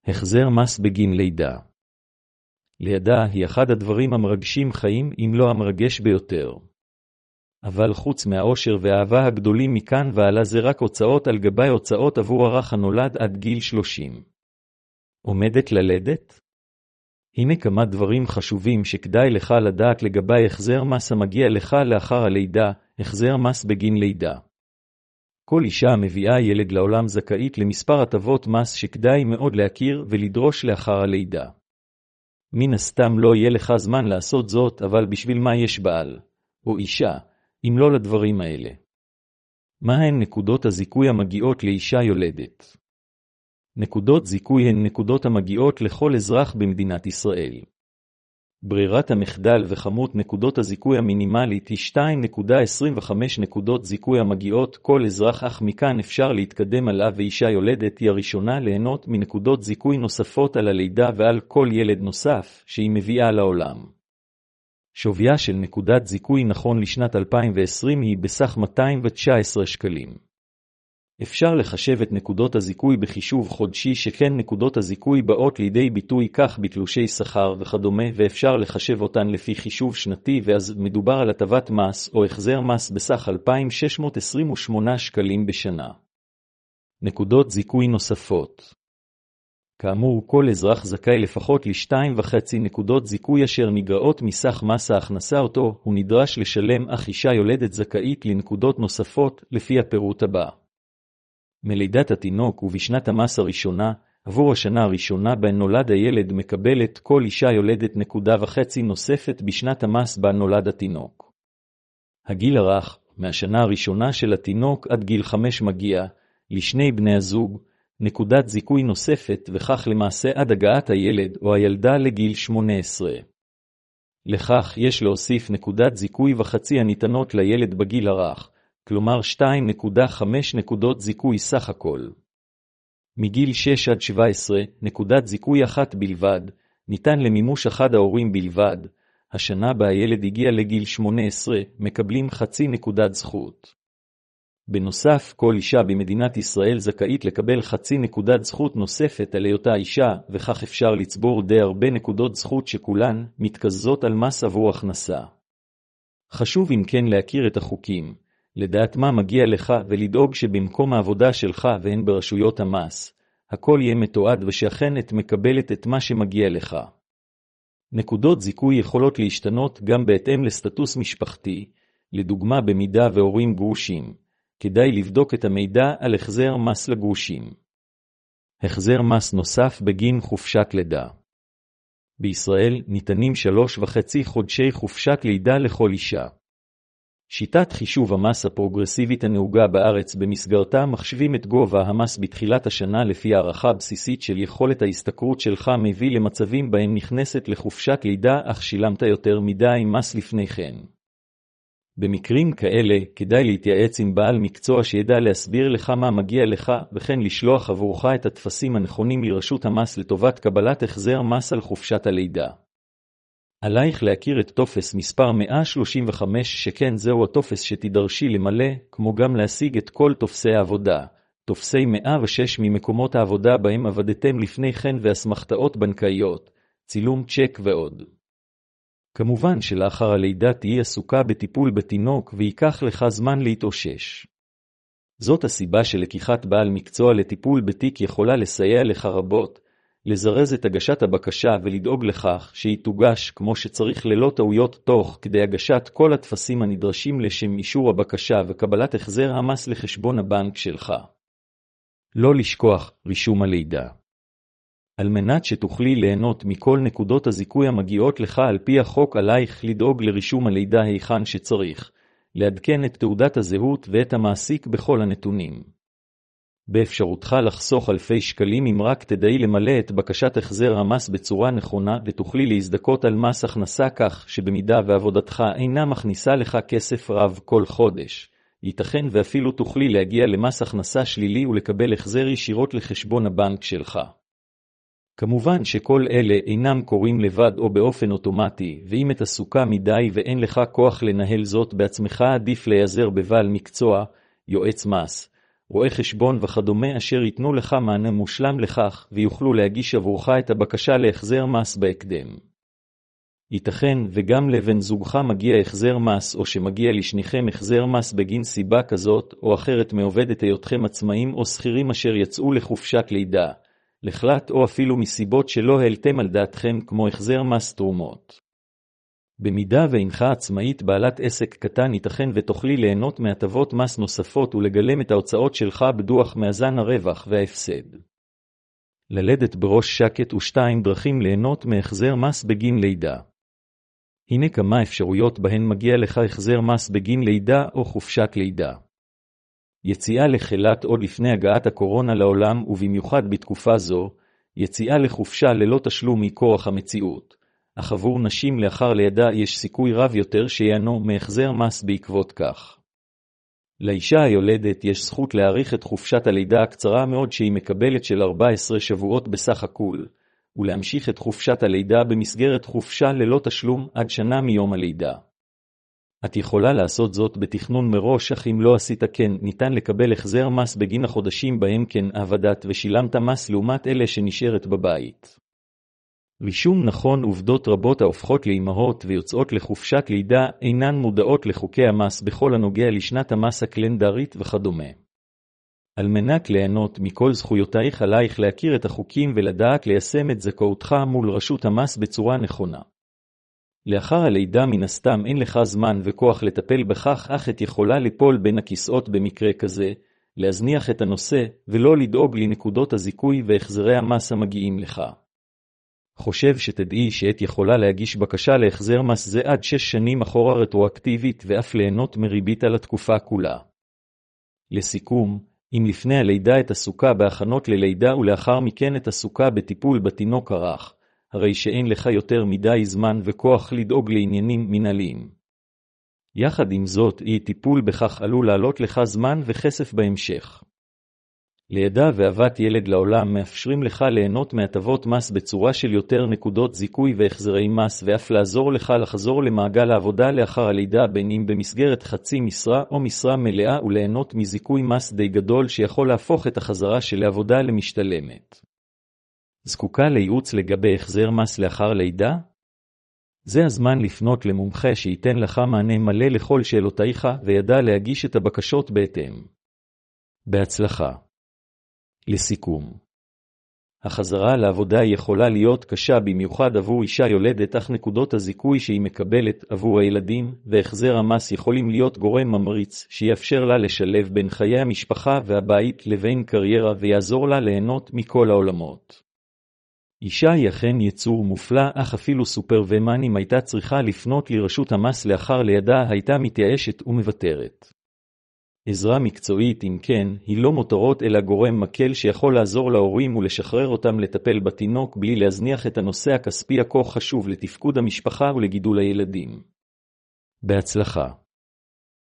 החזר מס בגין לידה. לידה היא אחד הדברים המרגשים חיים, אם לא המרגש ביותר. אבל חוץ מהאושר והאהבה הגדולים מכאן ועלה זה רק הוצאות על גבי הוצאות עבור הרך הנולד עד גיל 30. עומדת ללדת? הנה כמה דברים חשובים שכדאי לך לדעת לגבי החזר מס המגיע לך לאחר הלידה, החזר מס בגין לידה. כל אישה המביאה ילד לעולם זכאית למספר הטבות מס שכדאי מאוד להכיר ולדרוש לאחר הלידה. מן הסתם לא יהיה לך זמן לעשות זאת, אבל בשביל מה יש בעל או אישה, אם לא לדברים האלה? מהן נקודות הזיכוי המגיעות לאישה יולדת? נקודות זיכוי הן נקודות המגיעות לכל אזרח במדינת ישראל. ברירת המחדל וכמות נקודות הזיכוי המינימלית היא 2.25 נקודות זיכוי המגיעות כל אזרח, אך מכאן אפשר להתקדם עליו, ואישה יולדת היא הראשונה ליהנות מנקודות זיכוי נוספות על הלידה ועל כל ילד נוסף שהיא מביאה לעולם. שוויה של נקודת זיכוי נכון לשנת 2020 היא בסך 219 שקלים. אפשר לחשב את נקודות הזיכוי בחישוב חודשי, שכן נקודות הזיכוי באות לידי ביטוי כך בתלושי שכר וכדומה, ואפשר לחשב אותן לפי חישוב שנתי, ואז מדובר על הטבת מס או החזר מס בסך 2,628 שקלים בשנה. נקודות זיכוי נוספות. כאמור, כל אזרח זכאי לפחות ל2.5 נקודות זיכוי אשר נגרעות מסך מס ההכנסה אותו הוא נדרש לשלם, אך אישה יולדת זכאית לנקודות נוספות לפי הפירוט הבא. מלידת התינוק ובשנת המס הראשונה, עבור השנה הראשונה בה נולד הילד, מקבלת כל אישה יולדת 1.5 נוספת בשנת המס בה נולד התינוק. הגיל הרך, מהשנה הראשונה של התינוק עד גיל 5 מגיע לשני בני הזוג נקודת זיכוי נוספת, וכך למעשה עד הגעת הילד או הילדה לגיל 18. לכך יש להוסיף נקודת זיכוי וחצי הניתנות לילד בגיל הרך, כלומר 2.5 נקודות זיכוי סך הכל. מגיל 6 עד 17, נקודת זיכוי אחת בלבד, ניתן למימוש אחד ההורים בלבד. השנה בה הילד הגיע לגיל 18, מקבלים חצי נקודת זכות. בנוסף, כל אישה במדינת ישראל זכאית לקבל חצי נקודת זכות נוספת על היותה אישה, וכך אפשר לצבור די הרבה נקודות זכות שכולן מתקזזות על מס עבור הכנסה. חשוב אם כן להכיר את החוקים, לדעת מה מגיע לך ולדאוג שבמקום העבודה שלך והן ברשויות המס, הכל יהיה מתועד ושאכן את מקבלת את מה שמגיע לך. נקודות זיכוי יכולות להשתנות גם בהתאם לסטטוס משפחתי, לדוגמה במידה והורים גרושים, כדאי לבדוק את המידע על החזר מס לגרושים. החזר מס נוסף בגין חופשת לידה. בישראל ניתנים 3.5 חודשי חופשת לידה לכל אישה. שיטת חישוב המס הפרוגרסיבית הנהוגה בארץ, במסגרתה מחשבים את גובה המס בתחילת השנה לפי הערכה בסיסית של יכולת ההשתכרות שלך, מביא למצבים בהם נכנסת לחופשת לידה אך שילמת יותר מדי מס לפני כן. במקרים כאלה כדאי להתייעץ עם בעל מקצוע שידע להסביר לך מה מגיע לך, וכן לשלוח עבורך את הטפסים הנכונים לרשות המס לטובת קבלת החזר מס על חופשת הלידה. עלייך להכיר את טופס מספר 135, שכן זהו הטופס שתדרשי למלא, כמו גם להשיג את כל טופסי העבודה, טופסי 106 ממקומות העבודה בהם עבדתם לפני כן ואסמכתאות בנקאיות, צילום צ'ק ועוד. כמובן שלאחר הלידה תהי עסוקה בטיפול בתינוק ויקח לך זמן להתאושש. זאת הסיבה שלקיחת בעל מקצוע לטיפול בתיק יכולה לסייע לך רבות, לזרז את הגשת הבקשה ולדאוג לכך שהיא תוגש כמו שצריך ללא טעויות תוך כדי הגשת כל הטפסים הנדרשים לשם אישור הבקשה וקבלת החזר המס לחשבון הבנק שלך. לא לשכוח רישום הלידה. על מנת שתוכלי ליהנות מכל נקודות הזיכוי המגיעות לך על פי החוק, עלייך לדאוג לרישום הלידה היכן שצריך, לעדכן את תעודת הזהות ואת המעסיק בכל הנתונים. באפשרותך לחסוך אלפי שקלים אם רק תדעי למלא את בקשת החזר המס בצורה נכונה, ותוכלי להזדכות על מס הכנסה כך שבמידה ועבודתך אינה מכניסה לך כסף רב כל חודש, ייתכן ואפילו תוכלי להגיע למס הכנסה שלילי ולקבל החזר ישירות לחשבון הבנק שלך. כמובן שכל אלה אינם קורים לבד או באופן אוטומטי, ואם את עסוקה מדי ואין לך כוח לנהל זאת בעצמך, עדיף להיעזר בבעל מקצוע, יועץ מס, רואי חשבון וכדומה אשר ייתנו לך מענה מושלם לכך, ויוכלו להגיש עבורך את הבקשה להחזר מס בהקדם. ייתכן וגם לבן זוגך מגיע החזר מס או שמגיע לשניכם החזר מס בגין סיבה כזאת או אחרת מעובד את היותכם עצמאים או שכירים אשר יצאו לחופשת לידה, לחל"ת או אפילו מסיבות שלא העלתם על דעתכם כמו החזר מס תרומות. במידה ואינך עצמאית בעלת עסק קטן ייתכן ותוכלי ליהנות מהטבות מס נוספות ולגלם את ההוצאות שלך בדוח מאזן הרווח וההפסד. ללדת בראש שקט ושתיים דרכים ליהנות מהחזר מס בגין לידה. הנה כמה אפשרויות בהן מגיע לך החזר מס בגין לידה או חופשת לידה. יציאה לחל"ת עוד לפני הגעת הקורונה לעולם ובמיוחד בתקופה זו, יציאה לחופשה ללא תשלום מכורח המציאות, אך עבור נשים לאחר לידה יש סיכוי רב יותר שיענו מהחזר מס בעקבות כך. לאישה היולדת יש זכות להאריך את חופשת הלידה הקצרה מאוד שהיא מקבלת של 14 שבועות בסך הכול, ולהמשיך את חופשת הלידה במסגרת חופשה ללא תשלום עד שנה מיום הלידה. את יכולה לעשות זאת בתכנון מראש, אך אם לא עשית כן, ניתן לקבל החזר מס בגין החודשים בהם כן עבדת ושילמת מס לעומת אלה שנשארת בבית. רישום נכון, עובדות רבות ההופכות לאימהות ויוצאות לחופשת לידה אינן מודעות לחוקי המס בכל הנוגע לשנת המס הקלנדרית וכדומה. על מנת ליהנות מכל זכויותייך עלייך להכיר את החוקים ולדעת ליישם את זכאותך מול רשות המס בצורה נכונה. לאחר הלידה מן הסתם אין לך זמן וכוח לטפל בכך, אך את יכולה ליפול בין הכיסאות במקרה כזה, להזניח את הנושא ולא לדאוג לנקודות הזיכוי והחזרי המס המגיעים לך. חושב שתדעי שאת יכולה להגיש בקשה להחזר מס זה עד 6 שנים אחורה רטרואקטיבית ואף ליהנות מריבית על התקופה כולה. לסיכום, אם לפני הלידה את עסוקה בהכנות ללידה ולאחר מכן את עסוקה בטיפול בתינוק הרך, הרי שאין לך יותר מדי זמן וכוח לדאוג לעניינים מנהליים. יחד עם זאת, אי טיפול בכך עלול לעלות לך זמן וכסף בהמשך. לידה והבאת ילד לעולם מאפשרים לך ליהנות מהטבות מס בצורה של יותר נקודות זיכוי והחזרי מס ואף לעזור לך לחזור למעגל העבודה לאחר הלידה בין אם במסגרת חצי משרה או משרה מלאה וליהנות מזיכוי מס די גדול שיכול להפוך את החזרה של העבודה למשתלמת. זקוקה לייעוץ לגבי החזר מס לאחר לידה? זה הזמן לפנות למומחה שייתן לך מענה מלא לכל שאלותייך וידע להגיש את הבקשות בהתאם. בהצלחה. לסיכום, החזרה לעבודה יכולה להיות קשה במיוחד עבור אישה יולדת, אך נקודות הזיכוי שהיא מקבלת עבור הילדים והחזר המס יכולים להיות גורם ממריץ שיאפשר לה לשלב בין חיי המשפחה והבית לבין קריירה ויעזור לה ליהנות מכל העולמות. אישה היא אכן יצור מופלא, אך אפילו סופרוומן אם הייתה צריכה לפנות לרשות המס לאחר לידה הייתה מתייאשת ומוותרת. עזרה מקצועית, אם כן, היא לא מותרות אלא גורם מקל שיכול לעזור להורים ולשחרר אותם לטפל בתינוק בלי להזניח את הנושא הכספי הכה חשוב לתפקוד המשפחה ולגידול הילדים. בהצלחה.